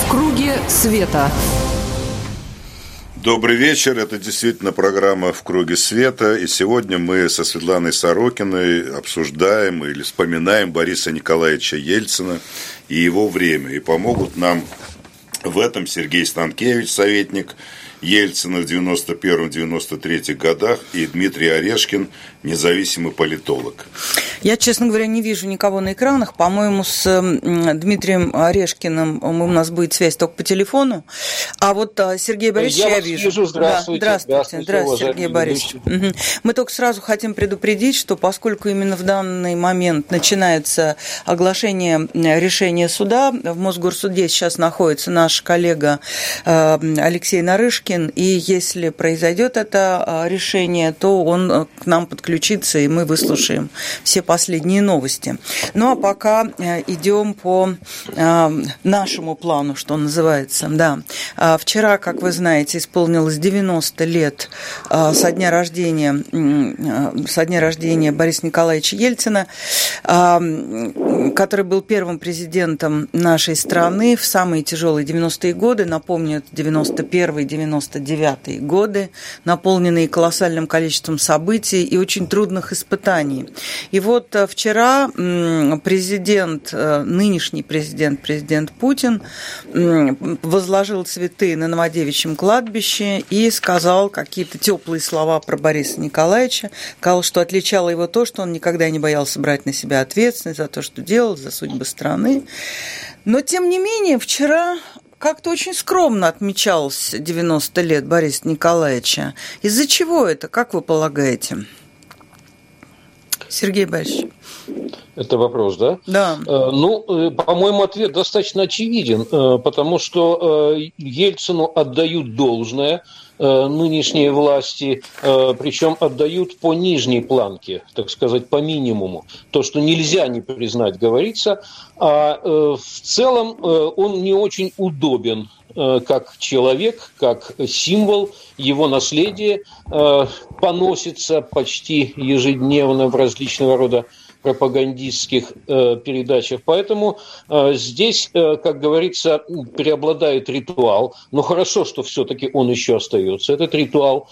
В круге света. Добрый вечер, это действительно программа «В круге света», и сегодня мы со Светланой Сорокиной обсуждаем или вспоминаем Бориса Николаевича Ельцина и его время, и помогут нам в этом Сергей Станкевич, советник Ельцина в 91-93 годах, и Дмитрий Орешкин, независимый политолог. Я, честно говоря, не вижу никого на экранах. По-моему, с Дмитрием Орешкиным у нас будет связь только по телефону. А вот Сергей Борисович я вижу. Здравствуйте. Здравствуйте, Сергей Борисович. Мы только сразу хотим предупредить, что поскольку именно в данный момент начинается оглашение решения суда, в Мосгорсуде сейчас находится наш коллега Алексей Нарышкин, и если произойдет это решение, то он к нам подключится, и мы выслушаем все последние новости. Ну, а пока идем по нашему плану, что называется. Да. Вчера, как вы знаете, исполнилось 90 лет со дня рождения Бориса Николаевича Ельцина, который был первым президентом нашей страны в самые тяжелые 90-е годы. Напомню, это 91-99 годы, наполненные колоссальным количеством событий и очень трудных испытаний. И вот вчера нынешний президент Путин возложил цветы на Новодевичьем кладбище и сказал какие-то теплые слова про Бориса Николаевича, сказал, что отличало его то, что он никогда не боялся брать на себя ответственность за то, что делал, за судьбы страны. Но, тем не менее, вчера как-то очень скромно отмечалось 90 лет Бориса Николаевича. Из-за чего это, как вы полагаете? Сергей Борисович. Это вопрос, да? Да. По-моему, ответ достаточно очевиден, потому что Ельцину отдают должное нынешние власти, причем отдают по нижней планке, так сказать, по минимуму. То, что нельзя не признать, говорится, а в целом он не очень удобен как человек, как символ, его наследие поносится почти ежедневно в различного рода пропагандистских передачах. Поэтому здесь, как говорится, преобладает ритуал. Но хорошо, что все-таки он еще остается. Этот ритуал,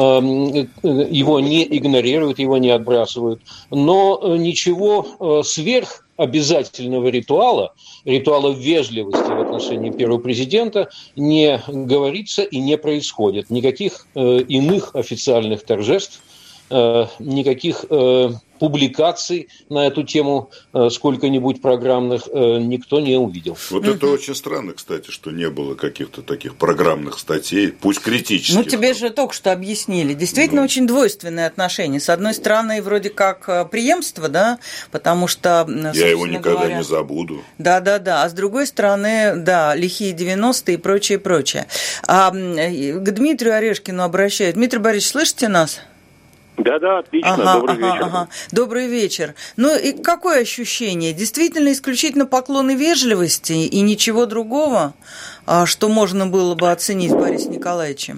его не игнорируют, его не отбрасывают. Но ничего сверхобязательного ритуала вежливости в отношении первого президента не говорится и не происходит. Никаких иных официальных торжеств, никаких публикаций на эту тему сколько-нибудь программных никто не увидел. Вот это очень странно, кстати, что не было каких-то таких программных статей, пусть критических. Ну, тебе же только что объяснили. Действительно, очень двойственные отношения. С одной стороны, вроде как преемство, да, потому что... Я его никогда не забуду. Да. А с другой стороны, да, лихие 90-е и прочее. А к Дмитрию Орешкину обращают. Дмитрий Борисович, слышите нас? Да, отлично. Добрый вечер. Добрый вечер. Ну и какое ощущение? Действительно исключительно поклоны вежливости и ничего другого, что можно было бы оценить в Борисе Николаевиче?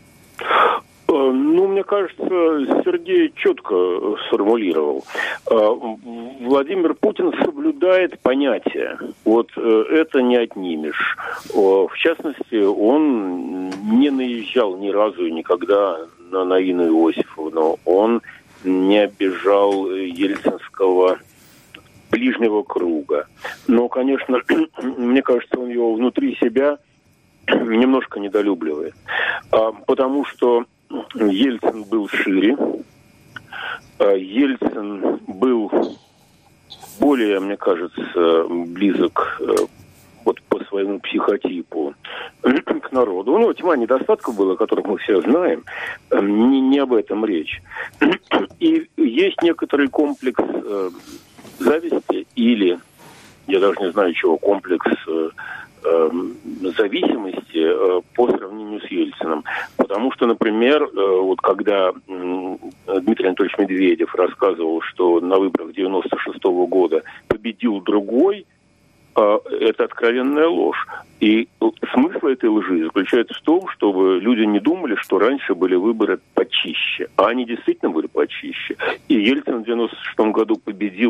Мне кажется, Сергей четко сформулировал. Владимир Путин соблюдает понятия. Вот это не отнимешь. В частности, он не наезжал ни разу и никогда на Наину Иосифовну. Он не обижал ельцинского ближнего круга. Но, конечно, мне кажется, он его внутри себя немножко недолюбливает. Потому что Ельцин был шире, Ельцин был более, мне кажется, близок вот по своему психотипу к народу. У него тьма недостатков было, о которых мы все знаем, не об этом речь. И есть некоторый комплекс зависти или, я даже не знаю чего, комплекс зависимости по сравнению с Ельциным. Потому что, например, вот когда Дмитрий Анатольевич Медведев рассказывал, что на выборах 96-го года победил другой, это откровенная ложь. И смысл этой лжи заключается в том, чтобы люди не думали, что раньше были выборы почище. А они действительно были почище. И Ельцин в 96-м году победил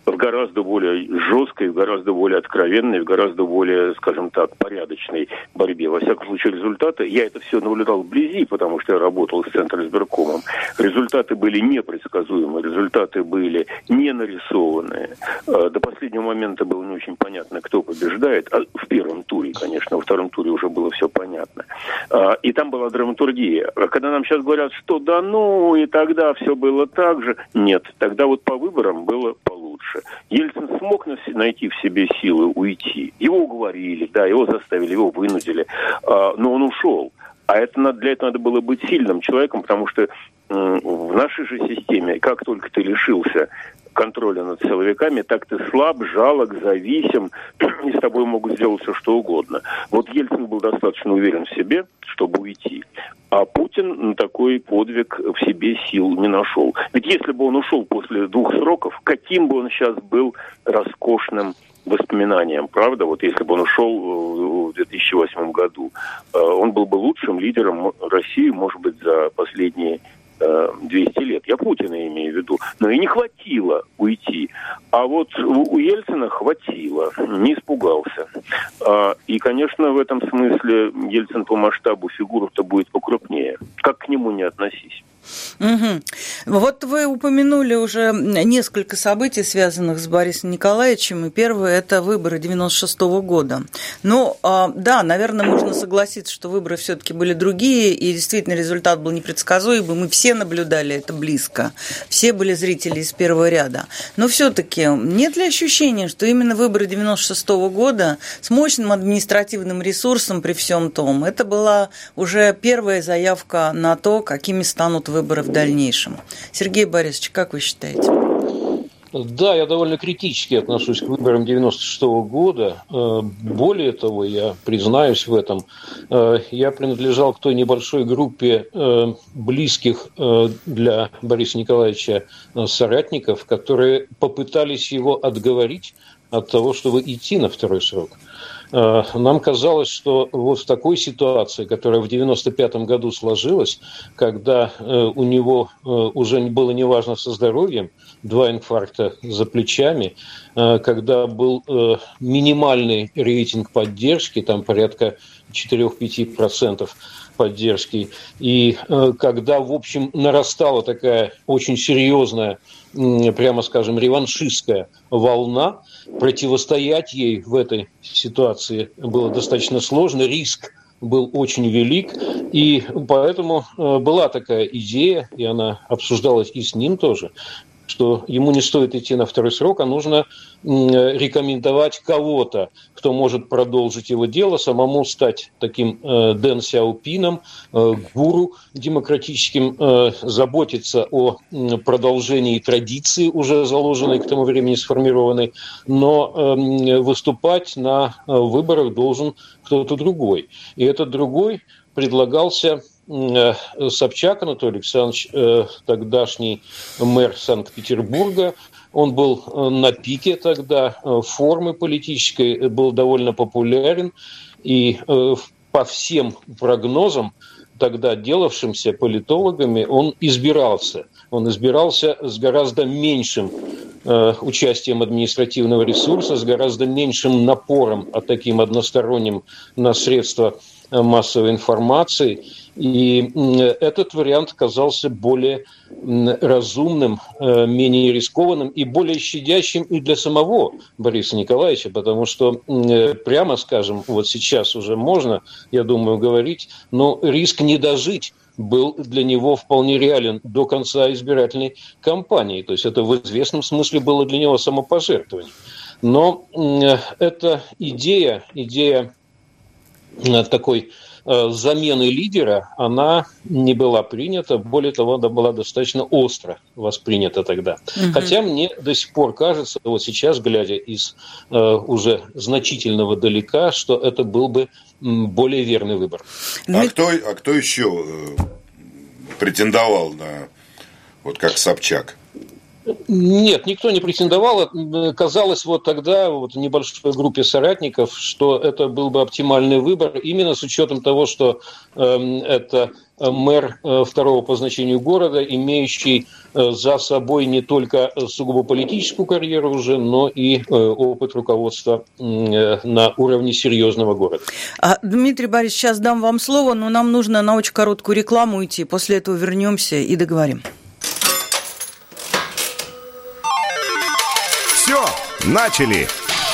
в гораздо более жесткой, в гораздо более откровенной, в гораздо более, скажем так, порядочной борьбе. Во всяком случае, результаты, я это все наблюдал вблизи, потому что я работал с Центризбиркомом, результаты были непредсказуемые, результаты были не нарисованные. До последнего момента было не очень понятно, кто побеждает. В первом туре, конечно, во втором туре уже было все понятно. И там была драматургия. А когда нам сейчас говорят, что да ну, и тогда все было так же, нет, тогда вот по выборам было получше. Ельцин смог найти в себе силы уйти. Его уговорили, да, его заставили, его вынудили, но он ушел. А для этого надо было быть сильным человеком, потому что в нашей же системе, как только ты лишился контроля над силовиками, так ты слаб, жалок, зависим, и с тобой могут сделать все, что угодно. Вот Ельцин был достаточно уверен в себе, чтобы уйти. А Путин на такой подвиг в себе сил не нашел. Ведь если бы он ушел после 2 сроков, каким бы он сейчас был роскошным воспоминанием, правда? Вот если бы он ушел в 2008 году, он был бы лучшим лидером России, может быть, за последние 200 лет. Я Путина имею в виду. Но и не хватило уйти. А вот у Ельцина хватило. Не испугался. И, конечно, в этом смысле Ельцин по масштабу фигура-то будет покрупнее. Как к нему не относись. Угу. Вот вы упомянули уже несколько событий, связанных с Борисом Николаевичем, и первое – это выборы 96-го года. Ну, да, наверное, можно согласиться, что выборы все-таки были другие, и действительно результат был непредсказуемый, мы все наблюдали это близко, все были зрители из первого ряда. Но все-таки нет ли ощущения, что именно выборы 96-го года с мощным административным ресурсом при всем том, это была уже первая заявка на то, какими станут выборы в дальнейшем. Сергей Борисович, как вы считаете? Да, я довольно критически отношусь к выборам 96-го года. Более того, я признаюсь в этом, я принадлежал к той небольшой группе близких для Бориса Николаевича соратников, которые попытались его отговорить от того, чтобы идти на второй срок. Нам казалось, что вот в такой ситуации, которая в 1995 году сложилась, когда у него уже было неважно со здоровьем, 2 инфаркта за плечами, когда был минимальный рейтинг поддержки, там порядка 4-5% поддержки, и когда, в общем, нарастала такая очень серьезная, прямо скажем, реваншистская волна, противостоять ей в этой ситуации было достаточно сложно, риск был очень велик, и поэтому была такая идея, и она обсуждалась и с ним тоже, что ему не стоит идти на второй срок, а нужно рекомендовать кого-то, кто может продолжить его дело, самому стать таким Дэн Сяопином, гуру демократическим, заботиться о продолжении традиции, уже заложенной к тому времени сформированной, но выступать на выборах должен кто-то другой. И этот другой предлагался Собчак Анатолий Александрович, тогдашний мэр Санкт-Петербурга. Он был на пике тогда формы политической, был довольно популярен. И по всем прогнозам, тогда делавшимся политологами, он избирался. Он избирался с гораздо меньшим участием административного ресурса, с гораздо меньшим напором, таким односторонним на средства массовой информации. И этот вариант казался более разумным, менее рискованным и более щадящим и для самого Бориса Николаевича, потому что, прямо скажем, вот сейчас уже можно, я думаю, говорить, но риск не дожить был для него вполне реален до конца избирательной кампании. То есть это в известном смысле было для него самопожертвование. Но эта идея такой замены лидера, она не была принята, более того, она была достаточно остро воспринята тогда. Хотя мне до сих пор кажется, вот сейчас, глядя из уже значительного далека, что это был бы более верный выбор. А кто еще претендовал на, вот как Собчак? Нет, никто не претендовал. Казалось вот тогда в небольшой группе соратников, что это был бы оптимальный выбор, именно с учетом того, что это мэр второго по значению города, имеющий за собой не только сугубо политическую карьеру уже, но и опыт руководства на уровне серьезного города. Дмитрий Борисович, сейчас дам вам слово, но нам нужно на очень короткую рекламу идти. После этого вернемся и договорим. Все, начали.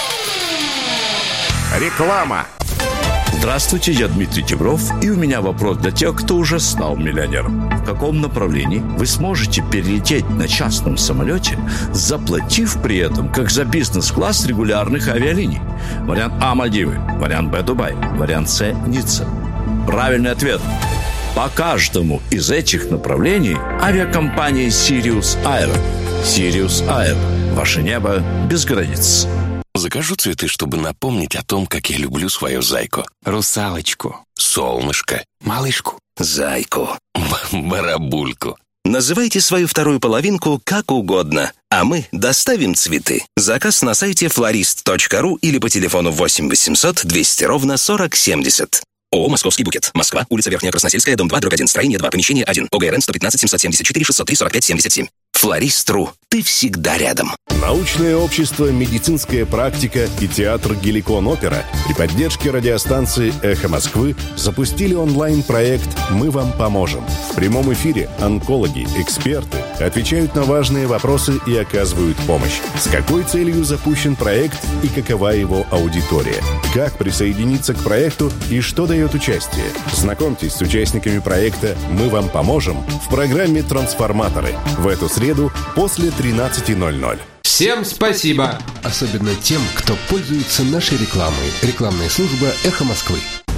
Реклама. Здравствуйте, я Дмитрий Тибров, и у меня вопрос для тех, кто уже стал миллионером. В каком направлении вы сможете перелететь на частном самолете, заплатив при этом, как за бизнес-класс регулярных авиалиний? Вариант А – Мальдивы, вариант Б – Дубай, вариант С – Ницца. Правильный ответ. По каждому из этих направлений авиакомпания Sirius Air. Sirius Air. Ваше небо без границ. Закажу цветы, чтобы напомнить о том, как я люблю свою зайку. Русалочку. Солнышко. Малышку. Зайку. Барабульку. Называйте свою вторую половинку как угодно, а мы доставим цветы. Заказ на сайте florist.ru или по телефону 8 800 200 ровно 40 70. ООО «Московский букет». Москва, улица Верхняя Красносельская, дом 2/1, строение 2, помещение 1. ОГРН 115 774 603 45 77. Флорист.ру. Ты всегда рядом. Научное общество «Медицинская практика» и театр «Геликон-опера» при поддержке радиостанции «Эхо Москвы» запустили онлайн-проект «Мы вам поможем». В прямом эфире онкологи, эксперты отвечают на важные вопросы и оказывают помощь. С какой целью запущен проект и какова его аудитория? Как присоединиться к проекту и что дает участие? Знакомьтесь с участниками проекта «Мы вам поможем» в программе «Трансформаторы» в эту среду после 13:00. Всем спасибо! Особенно тем, кто пользуется нашей рекламой. Рекламная служба «Эхо Москвы».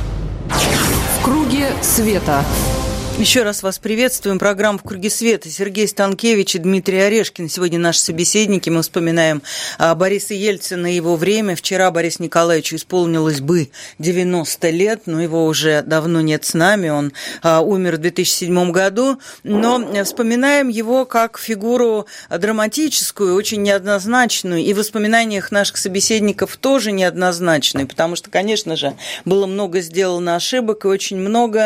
В круге света. Еще раз вас приветствуем. Программа «В круге света». Сергей Станкевич и Дмитрий Орешкин. Сегодня наши собеседники. Мы вспоминаем Бориса Ельцина и его время. Вчера Борису Николаевичу исполнилось бы 90 лет, но его уже давно нет с нами. Он умер в 2007 году. Но вспоминаем его как фигуру драматическую, очень неоднозначную. И в воспоминаниях наших собеседников тоже неоднозначные, потому что, конечно же, было много сделано ошибок и очень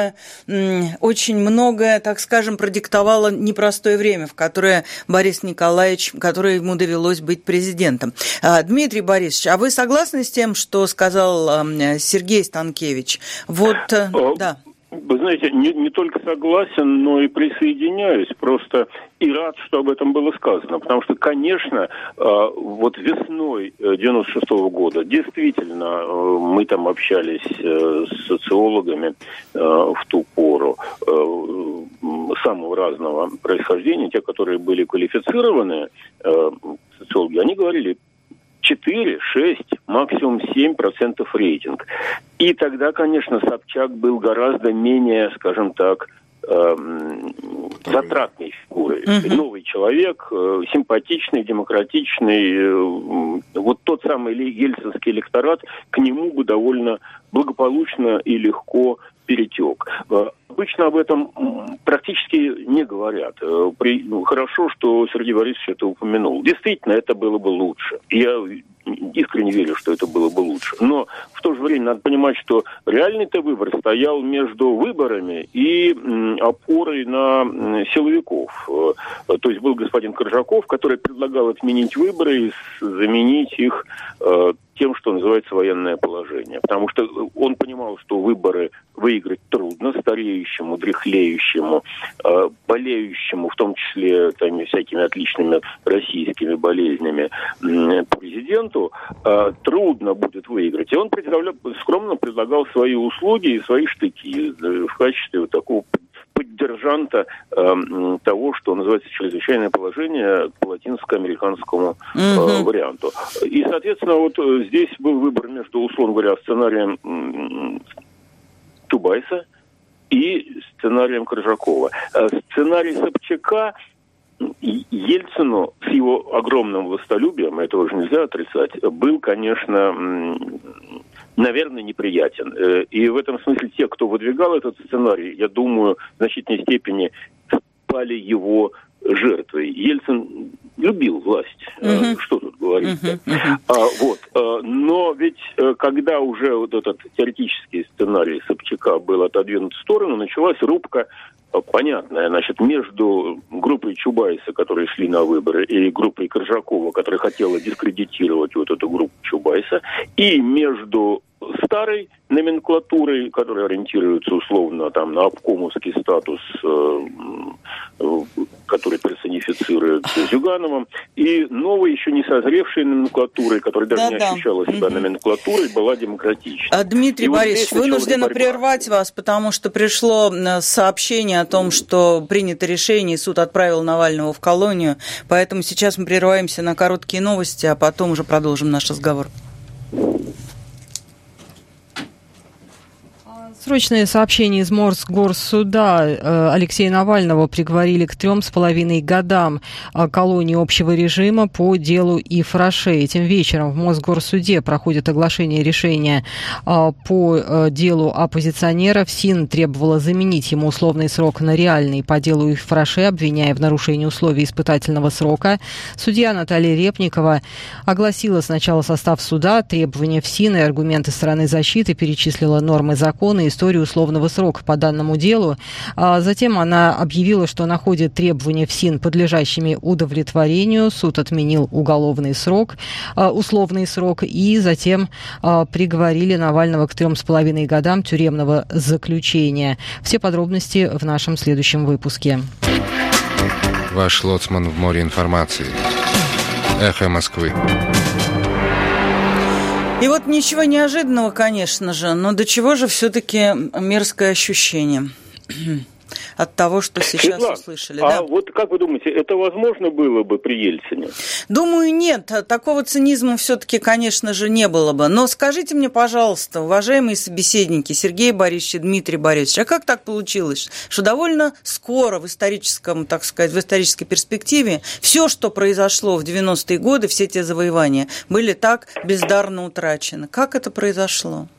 многое, так скажем, продиктовало непростое время, в которое Борис Николаевич, которое ему довелось быть президентом. Дмитрий Борисович, а вы согласны с тем, что сказал Сергей Станкевич? Да. Вы знаете, не только согласен, но и присоединяюсь. Просто и рад, что об этом было сказано. Потому что, конечно, вот весной 96-го года действительно мы там общались с социологами в ту пору самого разного происхождения. Те, которые были квалифицированы социологи, они говорили 4, 6, максимум 7% рейтинг. И тогда, конечно, Собчак был гораздо менее, скажем так, затратной фигурой. Новый человек, симпатичный, демократичный. Вот тот самый ельцинский электорат к нему бы довольно благополучно и легко перетек. Обычно об этом практически не говорят. Хорошо, что Сергей Борисович это упомянул. Действительно, это было бы лучше. Я искренне верю, что это было бы лучше. Но в то же время надо понимать, что реальный-то выбор стоял между выборами и опорой на силовиков. То есть был господин Коржаков, который предлагал отменить выборы и заменить их тем, что называется военное положение. Потому что он понимал, что выборы выиграть трудно стареющему, дряхлеющему, болеющему, в том числе всякими отличными российскими болезнями президенту, трудно будет выиграть. И он скромно предлагал свои услуги и свои штыки в качестве вот такого поддержанта того, что называется чрезвычайное положение по латинско-американскому варианту. И, соответственно, вот здесь был выбор между, условно говоря, сценарием Чубайса и сценарием Коржакова. Сценарий Собчака Ельцину с его огромным властолюбием, этого уже нельзя отрицать, был, конечно, наверное, неприятен. И в этом смысле те, кто выдвигал этот сценарий, я думаю, в значительной степени спали его жертвой. Ельцин любил власть, что тут говорить. Но ведь когда уже вот этот теоретический сценарий Собчака был отодвинут в сторону, началась рубка понятная, значит, между группой Чубайса, которые шли на выборы, и группой Коржакова, которая хотела дискредитировать вот эту группу Чубайса, и между старой номенклатурой, которая ориентируется условно там на обкомовский статус, который персонифицирует Зюгановым, и новой, еще не созревшей номенклатурой, которая даже не ощущала себя номенклатурой, была демократичной. Дмитрий Борисович, вынуждена прервать вас, потому что пришло сообщение о том, что принято решение, и суд отправил Навального в колонию, поэтому сейчас мы прерываемся на короткие новости, а потом уже продолжим наш разговор. Срочное сообщение из Мосгорсуда. Алексея Навального приговорили к 3,5 годам колонии общего режима по делу Ифраше. Этим вечером в Мосгорсуде проходит оглашение решения по делу оппозиционера. ФСИН требовала заменить ему условный срок на реальный по делу Ифраше, обвиняя в нарушении условий испытательного срока. Судья Наталья Репникова огласила сначала состав суда, требования ФСИН и аргументы стороны защиты, перечислила нормы закона и историю условного срока по данному делу. Затем она объявила, что находит требования ФСИН подлежащими удовлетворению. Суд отменил условный срок, и затем приговорили Навального к 3,5 годам тюремного заключения. Все подробности в нашем следующем выпуске. Ваш лоцман в море информации. Эхо Москвы. И вот ничего неожиданного, конечно же, но до чего же все-таки мерзкое ощущение от того, что сейчас услышали. А вот как вы думаете, это возможно было бы при Ельцине? Думаю, нет. Такого цинизма все-таки, конечно же, не было бы. Но скажите мне, пожалуйста, уважаемые собеседники, Сергей Борисович и Дмитрий Борисович, а как так получилось, что довольно скоро в историческом, так сказать, в исторической перспективе все, что произошло в 90-е годы, все те завоевания, были так бездарно утрачены? Как это произошло?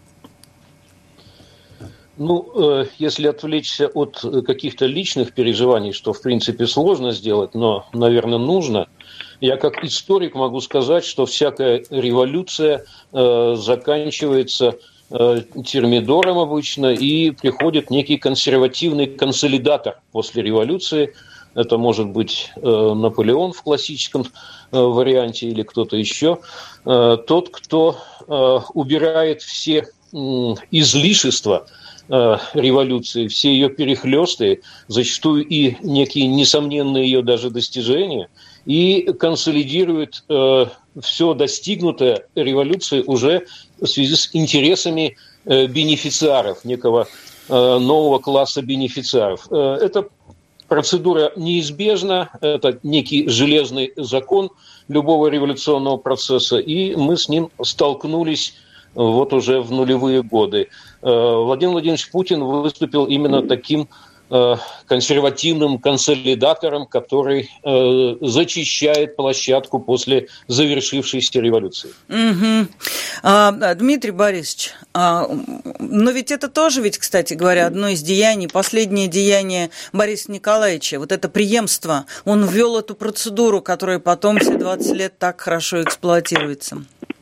Ну, если отвлечься от каких-то личных переживаний, что, в принципе, сложно сделать, но, наверное, нужно, я как историк могу сказать, что всякая революция заканчивается термидором обычно, и приходит некий консервативный консолидатор после революции. Это может быть Наполеон в классическом варианте или кто-то еще. Тот, кто убирает все излишества революции, все ее перехлесты, зачастую и некие несомненные ее даже достижения, и консолидирует все достигнутое революцией уже в связи с интересами бенефициаров, некого нового класса бенефициаров. Эта процедура неизбежна, это некий железный закон любого революционного процесса, и мы с ним столкнулись вот уже в нулевые годы. Владимир Владимирович Путин выступил именно таким консервативным консолидатором, который зачищает площадку после завершившейся революции. Дмитрий Борисович, но ведь это тоже, кстати говоря, одно из деяний, последнее деяние Бориса Николаевича, вот это преемство, он ввел эту процедуру, которая потом все 20 лет так хорошо эксплуатируется.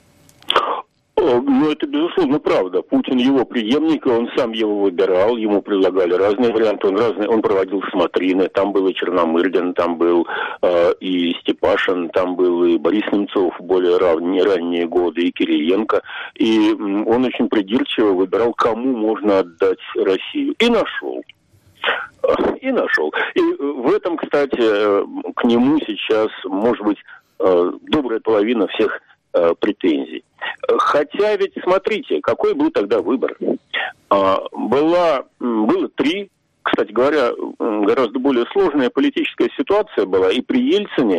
Ну, это, безусловно, правда. Путин его преемник, он сам его выбирал, ему предлагали разные варианты, он проводил смотрины, там был и Черномырдин, там был и Степашин, там был и Борис Немцов в более ранние годы, и Кириенко, и он очень придирчиво выбирал, кому можно отдать Россию. И нашел. И в этом, кстати, к нему сейчас, может быть, добрая половина всех претензий. Хотя ведь, смотрите, какой был тогда выбор. Было три, кстати говоря, гораздо более сложная политическая ситуация была, и при Ельцине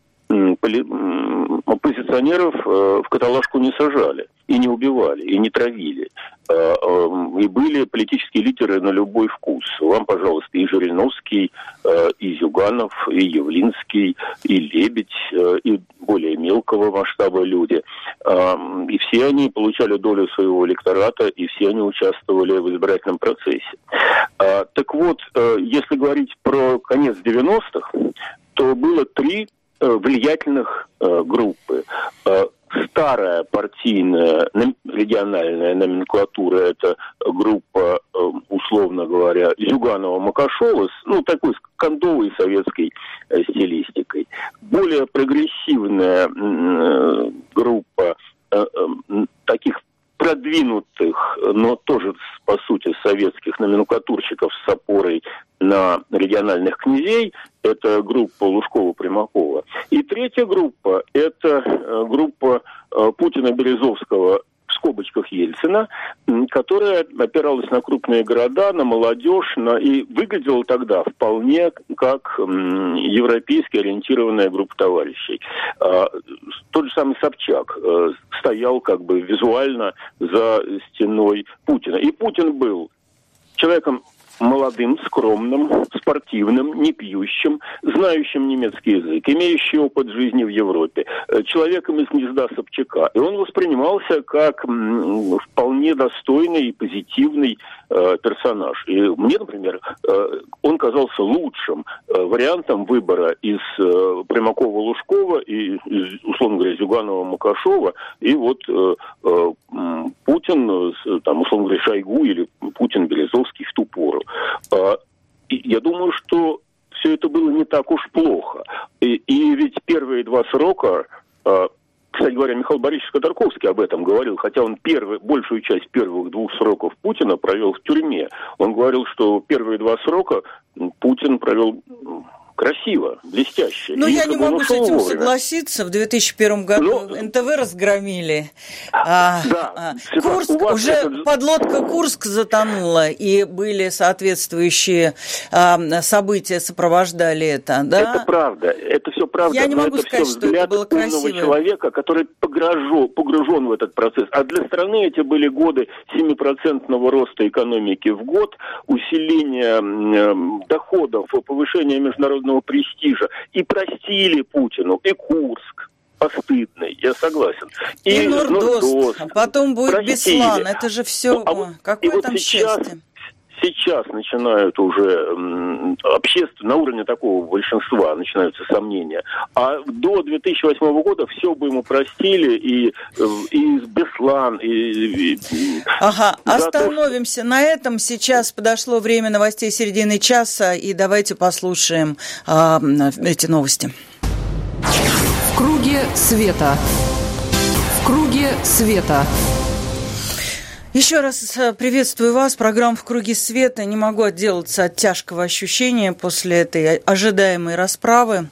оппозиционеров в каталажку не сажали, и не убивали, и не травили. И были политические лидеры на любой вкус. Вам, пожалуйста, и Жириновский, и Зюганов, и Явлинский, и Лебедь, и более мелкого масштаба люди. И все они получали долю своего электората, и все они участвовали в избирательном процессе. Так вот, если говорить про конец 90-х, что было три влиятельных группы. Старая партийная региональная номенклатура – это группа, условно говоря, Зюганова-Макашова, такой кондовой советской стилистикой. Более прогрессивная группа таких продвинутых, но тоже, по сути, советских номенклатурщиков с опорой на региональных князей, это группа Лужкова-Примакова. И третья группа, это группа Путина-Березовского, в скобочках Ельцина, которая опиралась на крупные города, на молодежь, и выглядела тогда вполне как европейски ориентированная группа товарищей. Тот же самый Собчак стоял как бы визуально за стеной Путина. И Путин был человеком молодым, скромным, спортивным, не пьющим, знающим немецкий язык, имеющий опыт жизни в Европе, человеком из гнезда Собчака. И он воспринимался как вполне достойный и позитивный персонаж. И мне, например, он казался лучшим вариантом выбора из Примакова-Лужкова и, условно говоря, Зюганова-Макашова, и вот Путин, там, условно говоря, Шойгу или Путин-Березовский в ту пору. Я думаю, что все это было не так уж плохо. И ведь первые два срока, кстати говоря, Михаил Борисович Ходорковский об этом говорил, хотя он большую часть первых двух сроков Путина провел в тюрьме. Он говорил, что первые два срока Путин провел красиво, блестяще. Ну, я не могу с этим согласиться. В 2001 году НТВ разгромили. Курск, уже подлодка Курск затонула, и были соответствующие события, сопровождали это. Да? Это правда, это все правда. Я не могу сказать, что это было красиво. Умного человека, который погружен в этот процесс. А для страны эти были годы 7% роста экономики в год, усиления доходов, повышения международного престижа. И простили Путину и Курск постыдный, я согласен. И Нордост, потом будет Беслан, это же все, какое вот там счастье. Сейчас начинают уже на уровне такого большинства начинаются сомнения. А до 2008 года все бы ему простили, и Беслан, Ага, остановимся на этом. Сейчас подошло время новостей середины часа, и давайте послушаем эти новости. В круге света. В круге света. Еще раз приветствую вас. Программа «В круге света». Не могу отделаться от тяжкого ощущения после этой ожидаемой расправы.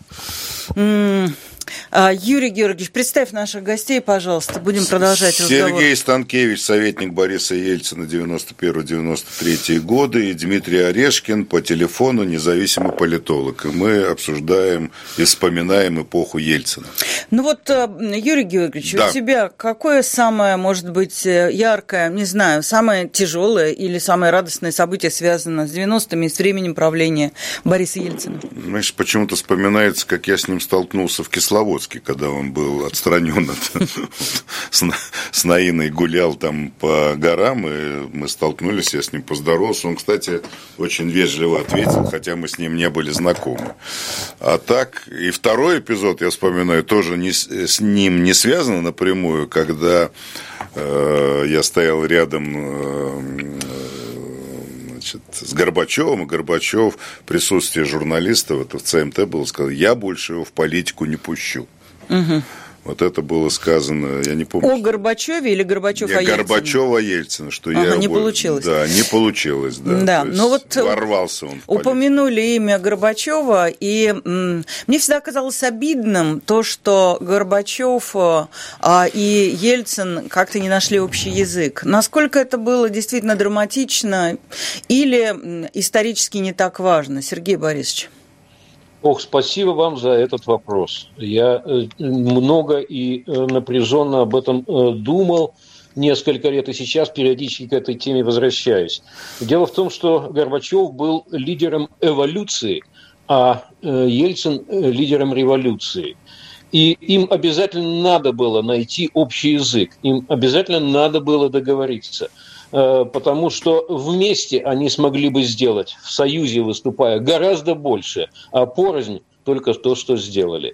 Юрий Георгиевич, представь наших гостей, пожалуйста. Будем продолжать разговор. Сергей Станкевич, советник Бориса Ельцина 91-93 годы, и Дмитрий Орешкин по телефону, независимый политолог. И мы обсуждаем и вспоминаем эпоху Ельцина. Ну вот, Юрий Георгиевич, у тебя какое самое, может быть, яркое, не знаю, самое тяжелое или самое радостное событие связано с 90-ми и с временем правления Бориса Ельцина? Значит, почему-то вспоминается, как я с ним столкнулся в Кисловодске, когда он был отстранен с Наиной, гулял там по горам, и мы столкнулись, я с ним поздоровался. Он, кстати, очень вежливо ответил, хотя мы с ним не были знакомы. А так, и второй эпизод, я вспоминаю, тоже с ним не связано напрямую, когда я стоял рядом с Горбачевым, и Горбачев в присутствии журналистов, это в ЦМТ было сказано, я больше его в политику не пущу. Угу. Вот это было сказано, я не помню. О Горбачеве или Горбачев о Ельцине? Горбачева Ельцина, что я... не получилось. Да, не получилось, да. Да, но вот ворвался он в политику. Упомянули имя Горбачева, и мне всегда казалось обидным то, что Горбачев и Ельцин как-то не нашли общий язык. Насколько это было действительно драматично или исторически не так важно, Сергей Борисович? Спасибо вам за этот вопрос. Я много и напряженно об этом думал несколько лет, и сейчас периодически к этой теме возвращаюсь. Дело в том, что Горбачев был лидером эволюции, а Ельцин лидером революции. И им обязательно надо было найти общий язык, им обязательно надо было договориться. Потому что вместе они смогли бы сделать, в союзе выступая, гораздо больше, а порознь только то, что сделали.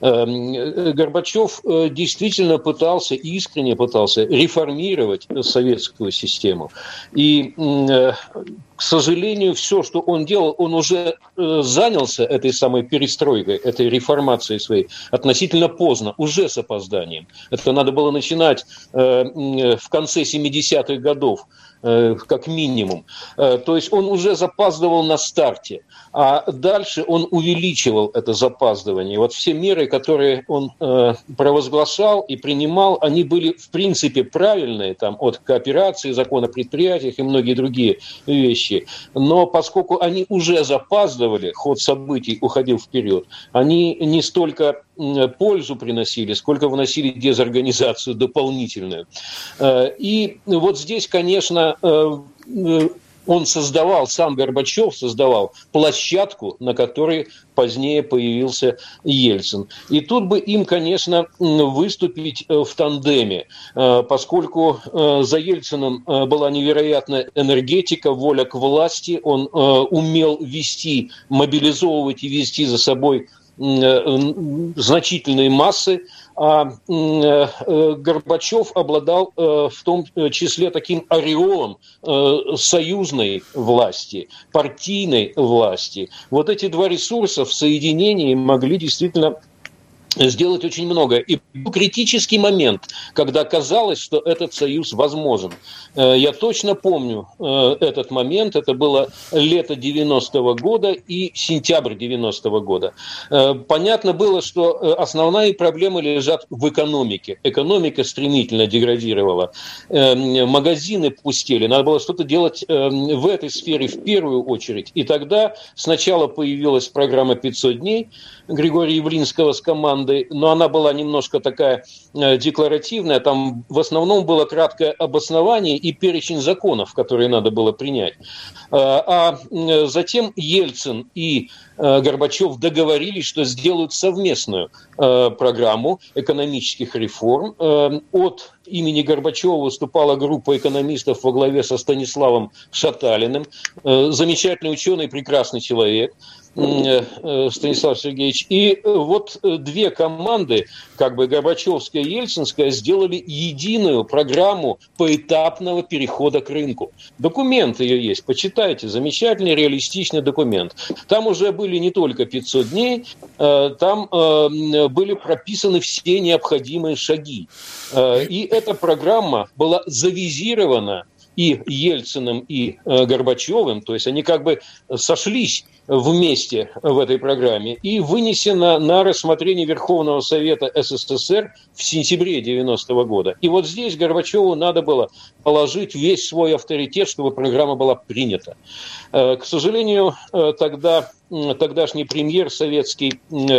Горбачев действительно искренне пытался реформировать советскую систему. И, к сожалению, все, что он делал, он уже занялся этой самой перестройкой, этой реформацией своей относительно поздно, уже с опозданием. Это надо было начинать в конце 70-х годов, как минимум. То есть он уже запаздывал на старте, а дальше он увеличивал это запаздывание. Вот все меры, которые он провозглашал и принимал, они были в принципе правильные, там, от кооперации, закона о предприятиях и многие другие вещи. Но поскольку они уже запаздывали, ход событий уходил вперед, они не столько пользу приносили, сколько вносили дезорганизацию дополнительную. И вот здесь, конечно, он сам Горбачев создавал площадку, на которой позднее появился Ельцин. И тут бы им, конечно, выступить в тандеме, поскольку за Ельциным была невероятная энергетика, воля к власти, он умел мобилизовывать и вести за собой значительные массы, а Горбачев обладал в том числе таким ореолом союзной власти, партийной власти. Вот эти два ресурса в соединении могли действительно сделать очень много. И был критический момент, когда казалось, что этот союз возможен. Я точно помню этот момент. Это было лето 90-го года и сентябрь 90-го года. Понятно было, что основные проблемы лежат в экономике. Экономика стремительно деградировала. Магазины пустели. Надо было что-то делать в этой сфере в первую очередь. И тогда сначала появилась программа «500 дней» Григория Явлинского с командой, но она была немножко такая декларативная. Там в основном было краткое обоснование и перечень законов, которые надо было принять. А затем Ельцин и Горбачев договорились, что сделают совместную программу экономических реформ. От имени Горбачева выступала группа экономистов во главе со Станиславом Шаталиным. Замечательный ученый, прекрасный человек. Станислав Сергеевич. И вот две команды, как бы Горбачевская и Ельцинская, сделали единую программу поэтапного перехода к рынку. Документ ее есть, почитайте, замечательный, реалистичный документ. Там уже были не только 500 дней, там были прописаны все необходимые шаги. И эта программа была завизирована и Ельциным, и Горбачевым, то есть они как бы сошлись вместе в этой программе и вынесена на рассмотрение Верховного Совета СССР в сентябре 90-го года. И вот здесь Горбачеву надо было положить весь свой авторитет, чтобы программа была принята. К сожалению, тогдашний премьер советский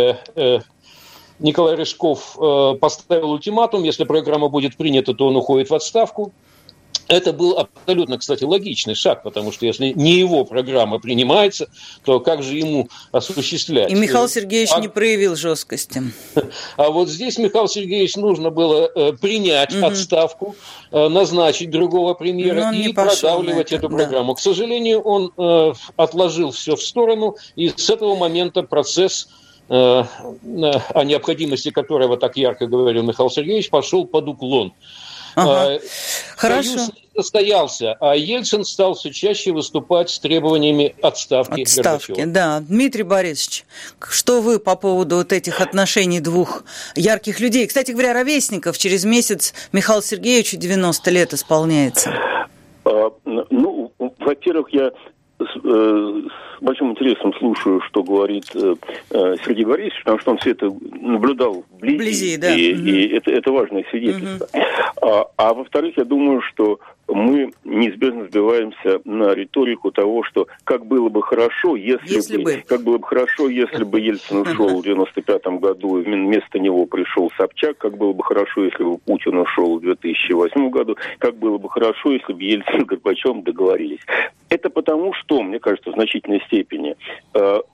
Николай Рыжков поставил ультиматум: если программа будет принята, то он уходит в отставку. Это был абсолютно, кстати, логичный шаг, потому что если не его программа принимается, то как же ему осуществлять? И Михаил Сергеевич не проявил жесткости. А вот здесь Михаилу Сергеевичу нужно было принять отставку, назначить другого премьера и продавливать эту программу. К сожалению, он отложил все в сторону, и с этого момента процесс, о необходимости которого так ярко говорил Михаил Сергеевич, пошел под уклон. Ага. Хорошо. Союз не состоялся, а Ельцин стал все чаще выступать с требованиями отставки Горбачева. Да. Дмитрий Борисович, что вы по поводу вот этих отношений двух ярких людей? Кстати говоря, ровесников. Через месяц Михаилу Сергеевичу 90 лет исполняется. Во-первых, я с большим интересом слушаю, что говорит Сергей Борисович, потому что он все это наблюдал вблизи, да. И это важное свидетельство. А во-вторых, я думаю, что мы неизбежно сбиваемся на риторику того, что как было бы хорошо, если бы Ельцин ушел в 95-м году, и вместо него пришел Собчак, как было бы хорошо, если бы Путин ушел в 2008 году, как было бы хорошо, если бы Ельцин с Горбачевым договорились. Это потому, что, мне кажется, в значительной степени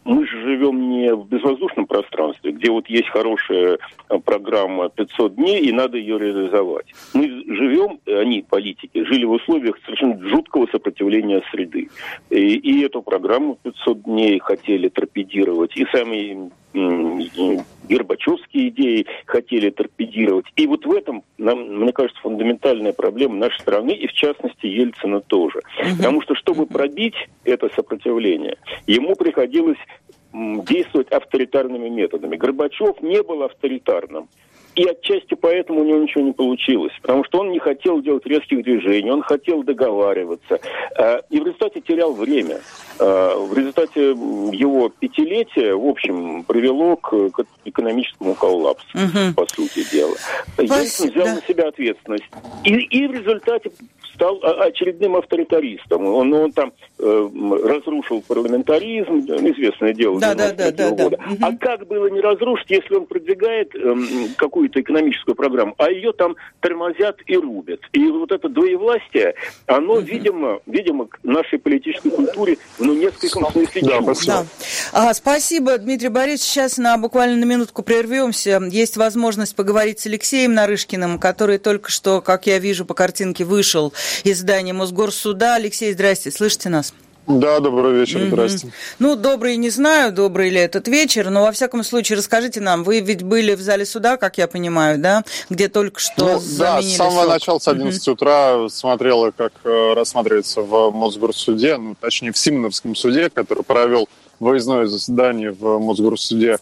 мы же живем не в безвоздушном пространстве, где вот есть хорошая программа 500 дней, и надо ее реализовать. Мы живем, они, политики, жили в условиях совершенно жуткого сопротивления среды. И эту программу 500 дней хотели торпедировать, и сами горбачевские идеи хотели торпедировать. И вот в этом, мне кажется, фундаментальная проблема нашей страны, и в частности Ельцина тоже. Потому что, чтобы пробить это сопротивление, ему приходилось действовать авторитарными методами. Горбачев не был авторитарным. И отчасти поэтому у него ничего не получилось. Потому что он не хотел делать резких движений, он хотел договариваться. И в результате терял время. В результате его пятилетия, в общем, привело к экономическому коллапсу, по сути дела. Ельцин взял на себя ответственность. И в результате стал очередным авторитаристом. Он там разрушил парламентаризм, известное дело. Да. А как было не разрушить, если он продвигает какую-то экономическую программу, а ее там тормозят и рубят. И вот это двоевластие, оно, видимо, к нашей политической культуре в нескольком смысле чуждо. Спасибо, Дмитрий Борисович. Сейчас буквально на минутку прервемся. Есть возможность поговорить с Алексеем Нарышкиным, который только что, как я вижу по картинке, вышел из здания Мосгорсуда. Алексей, здрасте, слышите нас? Да, добрый вечер, здрасте. Добрый не знаю, добрый ли этот вечер, но во всяком случае расскажите нам, вы ведь были в зале суда, как я понимаю, да, где только что заменили с самого срок. начала, с 11 утра смотрела, как рассматривается в Мосгорсуде, точнее в Симоновском суде, который провел выездное заседание в Мосгорсуде,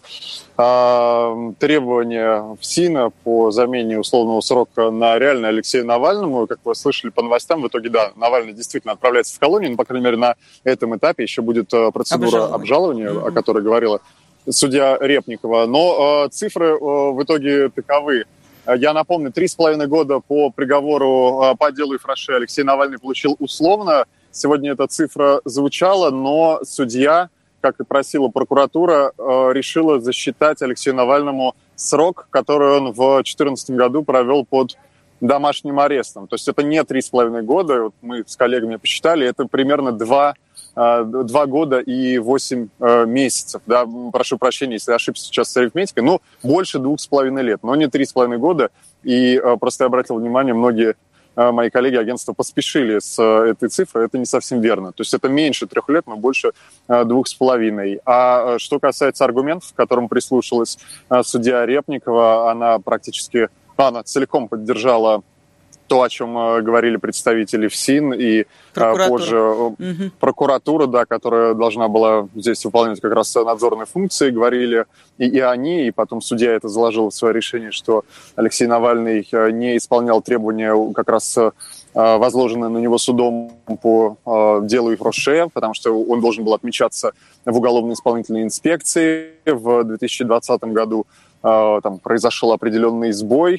требования ФСИНа по замене условного срока на реальный Алексею Навальному. Как вы слышали по новостям, в итоге, да, Навальный действительно отправляется в колонию, но, по крайней мере, на этом этапе еще будет процедура обжалования, о которой говорила судья Репникова. Но цифры в итоге таковы. Я напомню, 3,5 года по приговору по делу Ифраше Алексей Навальный получил условно. Сегодня эта цифра звучала, но судья, как и просила прокуратура, решила засчитать Алексею Навальному срок, который он в 2014 году провел под домашним арестом. То есть это не 3,5 года, вот мы с коллегами посчитали, это примерно 2 года и 8 месяцев. Да? Прошу прощения, если ошибся сейчас с арифметикой, но больше 2,5 лет, но не 3,5 года. И просто я обратил внимание, многие мои коллеги агентства поспешили с этой цифрой, это не совсем верно. То есть это меньше 3 лет, но больше 2,5. А что касается аргументов, к которым прислушалась судья Репникова, она целиком поддержала то, о чем говорили представители ФСИН и позже прокуратура, да, которая должна была здесь выполнять как раз надзорные функции, говорили и они, и потом судья это заложил в свое решение, что Алексей Навальный не исполнял требования как раз возложенные на него судом по делу Ифраше, потому что он должен был отмечаться в уголовно-исполнительной инспекции. В 2020 году там произошел определенный сбой.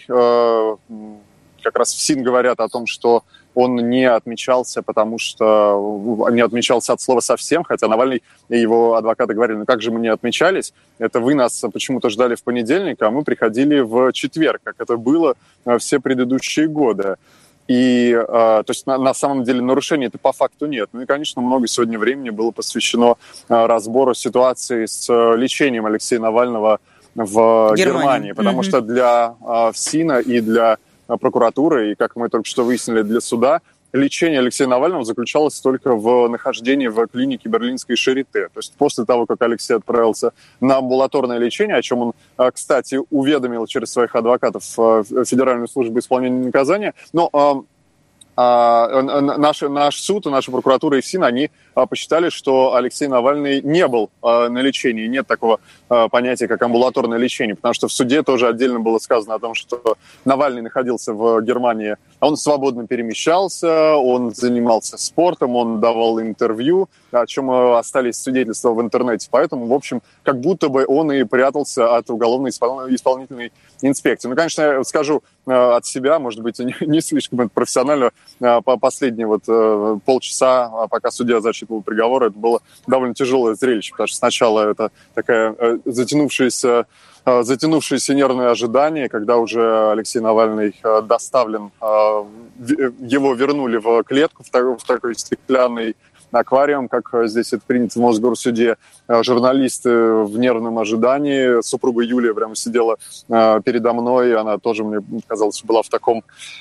Как раз ФСИН говорят о том, что он не отмечался, потому что не отмечался от слова совсем, хотя Навальный и его адвокаты говорили, как же мы не отмечались, это вы нас почему-то ждали в понедельник, а мы приходили в четверг, как это было все предыдущие годы. И, то есть, на самом деле нарушений это по факту нет. Ну и, конечно, много сегодня времени было посвящено разбору ситуации с лечением Алексея Навального в Германии, потому что для ФСИНа и для прокуратуры, и, как мы только что выяснили, для суда, лечение Алексея Навального заключалось только в нахождении в клинике берлинской Шарите. То есть после того, как Алексей отправился на амбулаторное лечение, о чем он, кстати, уведомил через своих адвокатов Федеральную службу исполнения наказания, но наш суд, наша прокуратура и ФСИН, они посчитали, что Алексей Навальный не был на лечении. Нет такого понятия, как амбулаторное лечение, потому что в суде тоже отдельно было сказано о том, что Навальный находился в Германии, он свободно перемещался, он занимался спортом, он давал интервью, о чем остались свидетельства в интернете. Поэтому, в общем, как будто бы он и прятался от уголовно-исполнительной инспекции. Ну, конечно, я скажу от себя, может быть, не слишком профессионально, последние полчаса, пока судья зачитывал приговор, это было довольно тяжелое зрелище, потому что сначала это такая затянувшееся нервное ожидание, когда уже Алексей Навальный доставлен, его вернули в клетку в такой стеклянной аквариум, как здесь это принято в Мосгорсуде. Журналисты в нервном ожидании. Супруга Юлия прямо сидела передо мной, она тоже, мне казалось, была в таком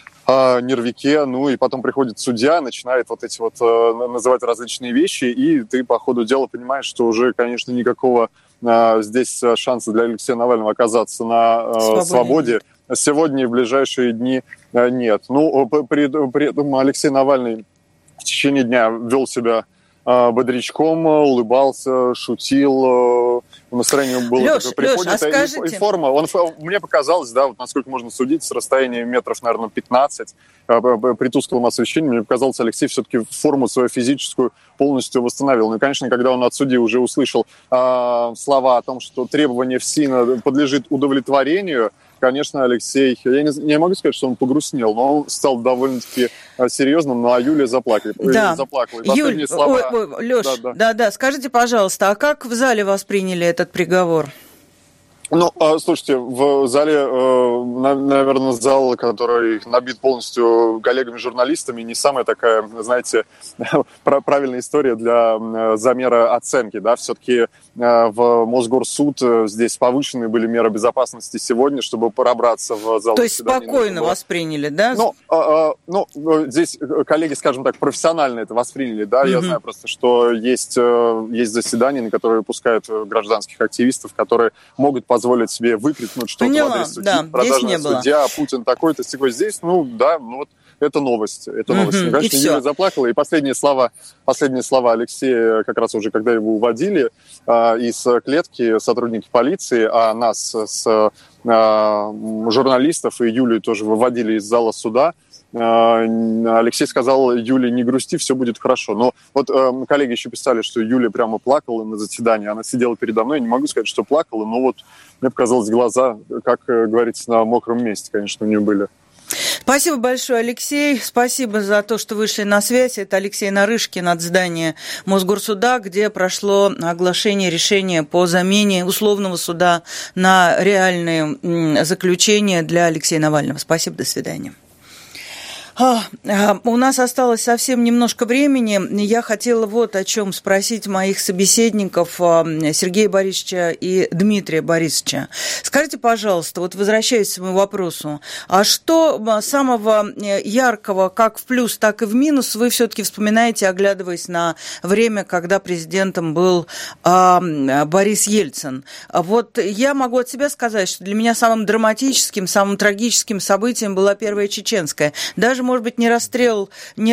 нервике, ну и потом приходит судья, начинает вот эти вот называть различные вещи, и ты по ходу дела понимаешь, что уже, конечно, никакого здесь шанса для Алексея Навального оказаться на свободе сегодня и в ближайшие дни нет. Ну, при этом Алексей Навальный в течение дня вел себя бодрячком, улыбался, шутил, настроение было Лёш, такое приходит, скажите... и форма. Мне показалось, да, вот насколько можно судить, с расстояния метров, наверное, 15, при тусклом освещении, мне показалось, Алексей все-таки форму свою физическую полностью восстановил. Ну и, конечно, когда он от судьи уже услышал слова о том, что требование ФСИНа подлежит удовлетворению, конечно, Алексей, я не могу сказать, что он погрустнел, но он стал довольно-таки серьезным, ну а Юлия заплакала. Да. Юль, слова... Лёш, да, скажите, пожалуйста, а как в зале восприняли этот приговор? Ну, слушайте, в зале, наверное, зал, который набит полностью коллегами-журналистами, не самая такая, знаете, правильная история для замера оценки, да, все-таки в Мосгорсуд здесь повышенные были меры безопасности сегодня, чтобы пробраться в зал. То есть спокойно восприняли, да? Ну, здесь коллеги, скажем так, профессионально это восприняли, да, я знаю просто, что есть заседания, на которые пускают гражданских активистов, которые могут позволить себе выкрикнуть что-то в адрес судьи, продажная судья, Путин такой-то, сякой. Здесь, ну, да, ну вот это новость. Это новость. И, конечно, Юлия заплакала. И последние слова Алексея, как раз уже когда его уводили из клетки сотрудники полиции, а нас с журналистов и Юлию тоже выводили из зала суда, Алексей сказал: Юлия, не грусти, все будет хорошо. Но вот коллеги еще писали, что Юлия прямо плакала на заседании. Она сидела передо мной, не могу сказать, что плакала, но вот мне показалось, глаза, как говорится, на мокром месте, конечно, у нее были. Спасибо большое, Алексей. Спасибо за то, что вышли на связь. Это Алексей Нарышкин от здания Мосгорсуда, где прошло оглашение решения по замене условного суда на реальные заключения для Алексея Навального. Спасибо, до свидания. У нас осталось совсем немножко времени. Я хотела вот о чем спросить моих собеседников Сергея Борисовича и Дмитрия Борисовича. Скажите, пожалуйста, вот возвращаясь к своему вопросу, а что самого яркого, как в плюс, так и в минус, вы все-таки вспоминаете, оглядываясь на время, когда президентом был Борис Ельцин? Вот я могу от себя сказать, что для меня самым драматическим, самым трагическим событием была Первая Чеченская. Даже, может быть, не расстрел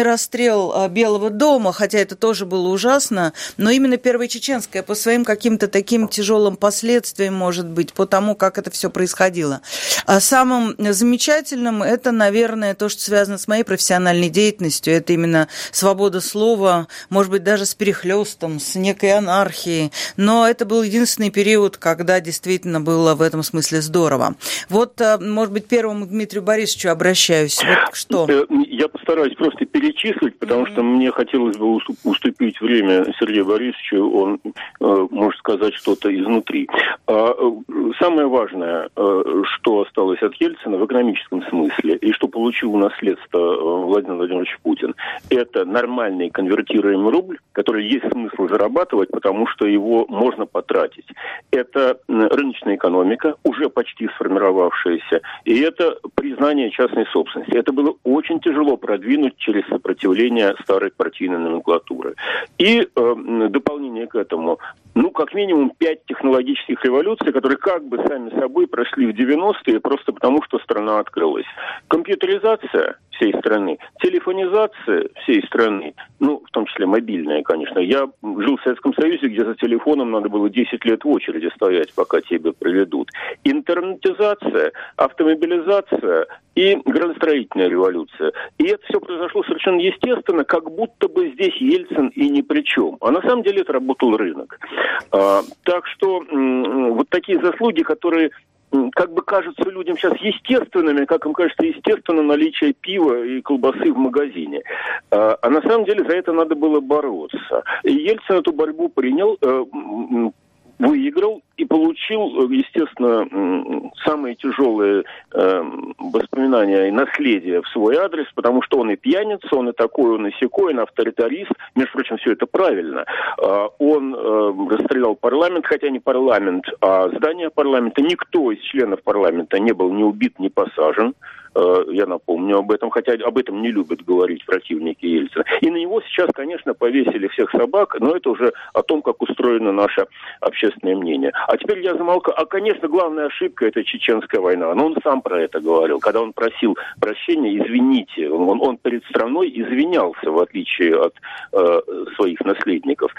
Белого дома, хотя это тоже было ужасно, но именно Первая Чеченская по своим каким-то таким тяжелым последствиям, может быть, по тому, как это все происходило. А самым замечательным это, наверное, то, что связано с моей профессиональной деятельностью, это именно свобода слова, может быть, даже с перехлёстом, с некой анархией, но это был единственный период, когда действительно было в этом смысле здорово. Вот, может быть, первому Дмитрию Борисовичу обращаюсь. Вот что? Я постараюсь просто перечислить, потому что мне хотелось бы уступить время Сергею Борисовичу, он может сказать что-то изнутри. Самое важное, что осталось от Ельцина в экономическом смысле, и что получил в наследство Владимир Владимирович Путин, это нормальный конвертируемый рубль, который есть смысл зарабатывать, потому что его можно потратить. Это рыночная экономика, уже почти сформировавшаяся, и это признание частной собственности. Это было очень тяжело продвинуть через сопротивление старой партийной номенклатуры. И дополнение к этому, как минимум 5 технологических революций, которые как бы сами собой прошли в 90-е просто потому, что страна открылась. Компьютеризация всей страны, телефонизация всей страны, в том числе мобильная, конечно. Я жил в Советском Союзе, где за телефоном надо было 10 лет в очереди стоять, пока тебя проведут. Интернетизация, автомобилизация и градостроительная революция. И это все произошло совершенно естественно, как будто бы здесь Ельцин и ни при чем. А на самом деле это работал рынок. Так что вот такие заслуги, которые как бы кажутся людям сейчас естественными, как им кажется естественно наличие пива и колбасы в магазине. А на самом деле за это надо было бороться. И Ельцин эту борьбу принял, выиграл, и получил, естественно, самые тяжелые воспоминания и наследие в свой адрес, потому что он и пьяница, он и такой, он и сякой, он авторитарист. Между прочим, все это правильно. Он расстрелял парламент, хотя не парламент, а здание парламента. Никто из членов парламента не был ни убит, ни посажен. Я напомню об этом, хотя об этом не любят говорить противники Ельцина. И на него сейчас, конечно, повесили всех собак, но это уже о том, как устроено наше общественное мнение. А теперь я замолкаю. А, конечно, главная ошибка – это Чеченская война. Но он сам про это говорил. Когда он просил прощения, извините, он перед страной извинялся, в отличие от своих наследников.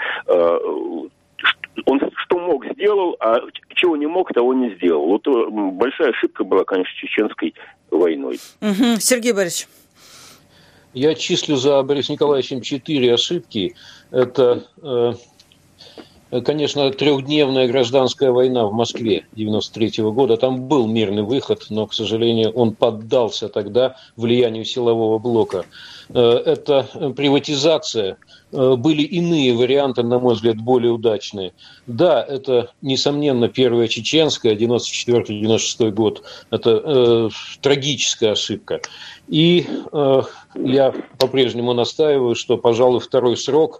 Он что мог, сделал, а чего не мог, того не сделал. Вот большая ошибка была, конечно, Чеченской войной. Угу. Сергей Борисович. Я числю за Борисом Николаевичем 4 ошибки. Это, конечно, 3-дневная гражданская война в Москве 1993 года. Там был мирный выход, но, к сожалению, он поддался тогда влиянию силового блока. Это приватизация. Были иные варианты, на мой взгляд, более удачные. Да, это, несомненно, первая чеченская, 94-96 год. Это трагическая ошибка. И я по-прежнему настаиваю, что, пожалуй, второй срок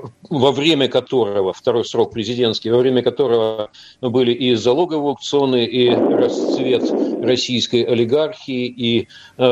президентский, во время которого были и залоговые аукционы, и расцвет российской олигархии, и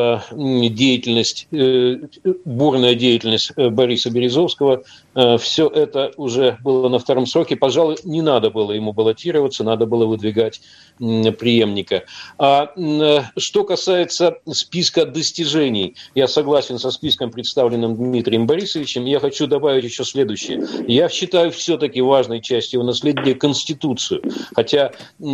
бурная деятельность Бориса Березовского, все это уже было на втором сроке. Пожалуй, не надо было ему баллотироваться, надо было выдвигать преемника. А что касается списка достижений, я согласен со списком, представленным Дмитрием Борисовичем. Я хочу добавить еще следующее. Я считаю все-таки важной частью его наследия Конституцию. Хотя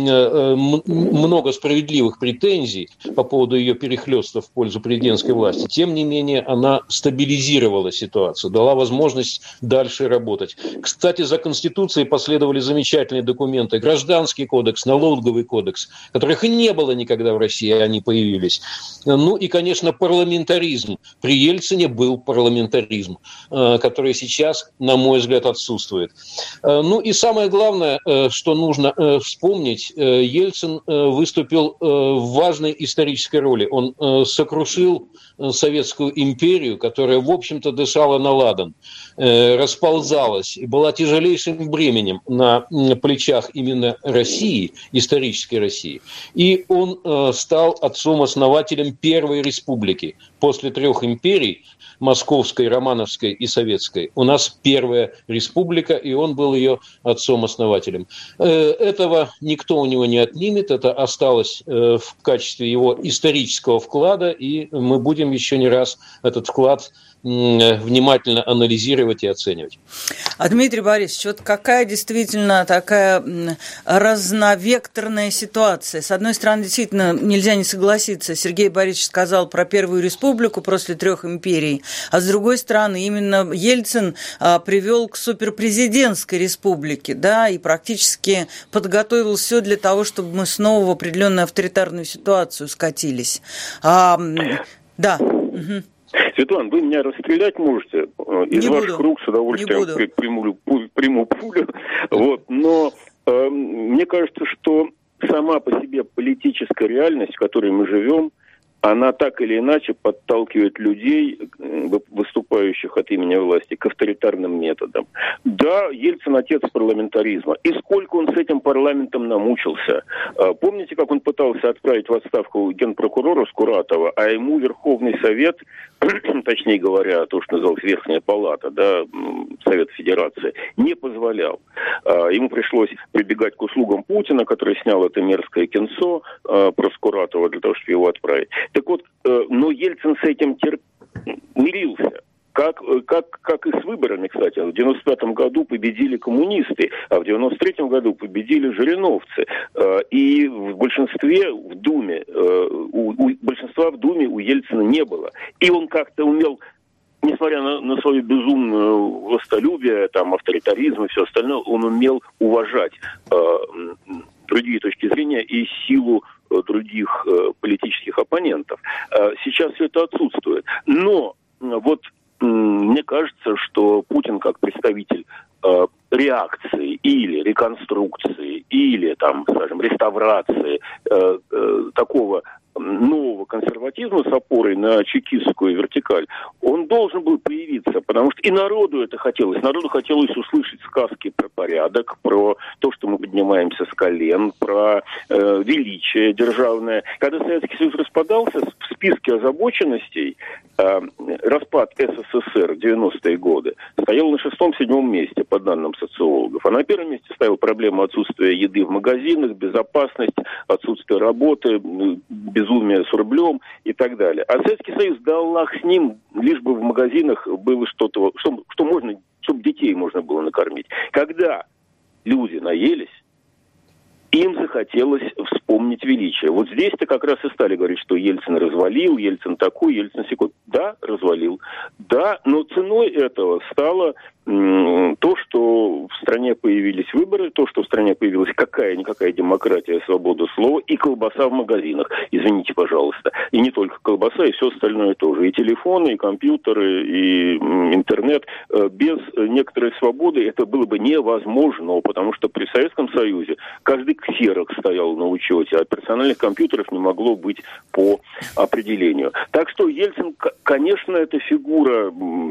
много справедливых претензий по поводу ее перехлёста в пользу президентской власти, тем не менее она стабилизировала ситуацию, дала возможность дальше работать. Кстати, за Конституцией последовали замечательные документы. Гражданский кодекс, налоговый кодекс, которых и не было никогда в России, они появились. Ну и, конечно, парламентаризм. При Ельцине был парламентаризм, который сейчас, на мой взгляд, отсутствует. Ну и самое главное, что нужно вспомнить, Ельцин выступил в важной исторической роли. Он сокрушил Советскую империю, которая, в общем-то, дышала на ладан, расползалась и была тяжелейшим бременем на плечах именно России, исторической России. И он стал отцом-основателем Первой Республики. После 3 империй, Московской, Романовской и Советской, у нас Первая Республика, и он был ее отцом-основателем. Этого никто у него не отнимет, это осталось в качестве его исторического вклада, и мы будем еще не раз этот вклад внимательно анализировать и оценивать. А Дмитрий Борисович, вот какая действительно такая разновекторная ситуация. С одной стороны, действительно, нельзя не согласиться. Сергей Борисович сказал про Первую Республику после 3 империй, а с другой стороны, именно Ельцин привел к суперпрезидентской республике, да, и практически подготовил все для того, чтобы мы снова в определенную авторитарную ситуацию скатились. Да. Угу. Светлана, вы меня расстрелять можете. Из ваших рук с удовольствием приму пулю. Вот. Но мне кажется, что сама по себе политическая реальность, в которой мы живем, она так или иначе подталкивает людей, выступающих от имени власти, к авторитарным методам. Да, Ельцин отец парламентаризма. И сколько он с этим парламентом намучился. Помните, как он пытался отправить в отставку генпрокурора Скуратова, а ему Верховный Совет, точнее говоря, то, что называлось Верхняя Палата, да, Совет Федерации, не позволял. Ему пришлось прибегать к услугам Путина, который снял это мерзкое кинцо про Скуратова для того, чтобы его отправить. Так вот, но Ельцин с этим мирился. Как и с выборами, кстати. В 95-м году победили коммунисты, а в 93-м году победили жириновцы. И в большинстве в Думе, большинства в Думе у Ельцина не было. И он как-то умел, несмотря на свое безумное властолюбие, там, авторитаризм и все остальное, он умел уважать другие точки зрения и силу других политических оппонентов. Сейчас все это отсутствует. Но вот мне кажется, что Путин как представитель реакции или реконструкции, или, там, скажем, реставрации такого нового консерватизма с опорой на чекистскую вертикаль, он должен был появиться, потому что и народу это хотелось. Народу хотелось услышать сказки про порядок, про то, что мы поднимаемся с колен, про величие державное. Когда Советский Союз распадался, в списке озабоченностей распад СССР в 90-е годы стоял на 6-7 месте, по данным социологов. А на первом месте стояла проблема отсутствия еды в магазинах, безопасность, отсутствие работы, безумие с рублем и так далее. А Советский Союз дал лах с ним, лишь бы в магазинах было что-то, что можно, чтобы детей можно было накормить. Когда люди наелись, им захотелось вспомнить величие. Вот здесь-то как раз и стали говорить, что Ельцин развалил, Ельцин такой, Ельцин сякой. Да, развалил. Да, но ценой этого стало то, что в стране появились выборы, то, что в стране появилась какая-никакая демократия, свобода слова и колбаса в магазинах. Извините, пожалуйста. И не только колбаса, и все остальное тоже. И телефоны, и компьютеры, и интернет. Без некоторой свободы это было бы невозможно, потому что при Советском Союзе каждый ксерокс стоял на учете, а персональных компьютеров не могло быть по определению. Так что Ельцин, конечно, это фигура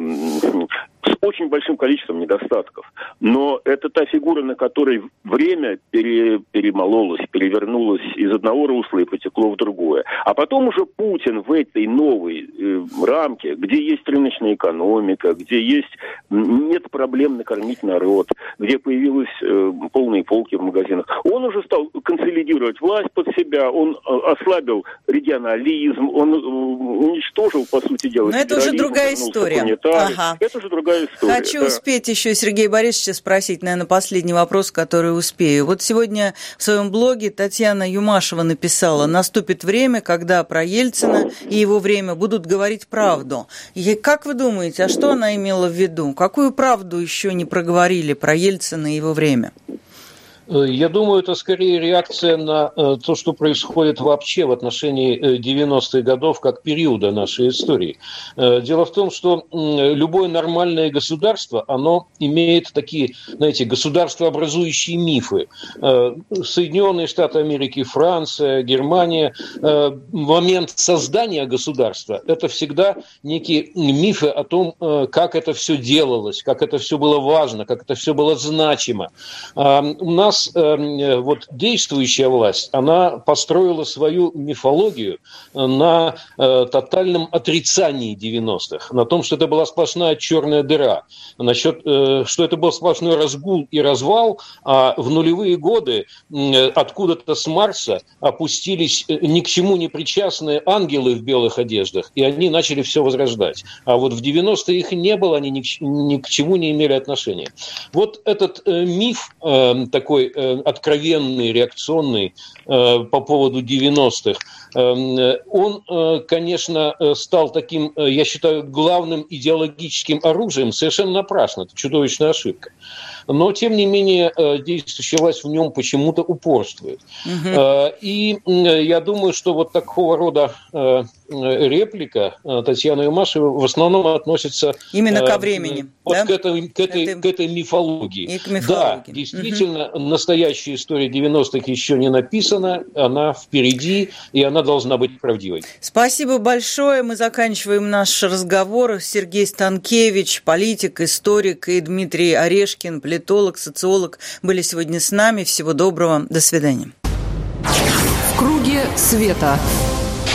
с очень большим количеством недостатков. Но это та фигура, на которой время перемололось, перевернулось из одного русла и потекло в другое. А потом уже Путин в этой новой рамке, где есть рыночная экономика, где нет проблем накормить народ, где появились полные полки в магазинах, он уже стал консолидировать власть под себя, он ослабил регионализм, он уничтожил, по сути дела, но это уже другая история. Ага. Это уже другая история. Хочу успеть еще Сергея Борисовича спросить, наверное, последний вопрос, который успею. Вот сегодня в своем блоге Татьяна Юмашева написала: наступит время, когда про Ельцина и его время будут говорить правду. И как вы думаете, а что она имела в виду? Какую правду еще не проговорили про Ельцина и его время? Я думаю, это скорее реакция на то, что происходит вообще в отношении 90-х годов как периода нашей истории. Дело в том, что любое нормальное государство, оно имеет такие, знаете, государствообразующие мифы. Соединенные Штаты Америки, Франция, Германия. Момент создания государства – это всегда некие мифы о том, как это все делалось, как это все было важно, как это все было значимо. У нас вот действующая власть, она построила свою мифологию на тотальном отрицании 90-х, на том, что это была сплошная черная дыра, насчет, что это был сплошной разгул и развал, а в нулевые годы откуда-то с Марса опустились ни к чему не причастные ангелы в белых одеждах, и они начали все возрождать. А вот в 90-е их не было, они ни к чему не имели отношения. Вот этот миф такой откровенный, реакционный по поводу 90-х, он, конечно, стал таким, я считаю, главным идеологическим оружием совершенно напрасно. Это чудовищная ошибка. Но, тем не менее, действующая власть в нем почему-то упорствует. И я думаю, что вот такого рода реплика Татьяны Юмашевой в основном относится именно ко времени, вот да? к этой мифологии. Да, действительно, настоящая история 90-х еще не написана, она впереди, и она должна быть правдивой. Спасибо большое. Мы заканчиваем наш разговор. Сергей Станкевич, политик, историк, и Дмитрий Орешкин, политолог, социолог, были сегодня с нами. Всего доброго. До свидания. В круге света.